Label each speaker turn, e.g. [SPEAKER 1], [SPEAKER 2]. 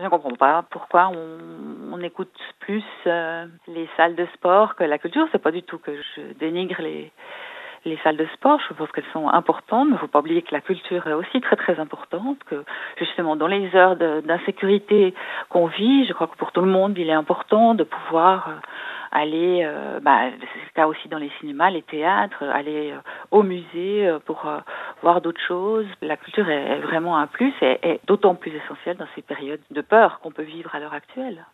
[SPEAKER 1] Je ne comprends pas pourquoi on écoute plus les salles de sport que la culture. C'est pas du tout que je dénigre les salles de sport. Je pense qu'elles sont importantes, mais il ne faut pas oublier que la culture est aussi très très importante, que justement dans les heures d'insécurité qu'on vit, je crois que pour tout le monde, il est important de pouvoir aller, c'est le cas aussi dans les cinémas, les théâtres, aller au musée pour voir d'autres choses. La culture est vraiment un plus et est d'autant plus essentielle dans ces périodes de peur qu'on peut vivre à l'heure actuelle.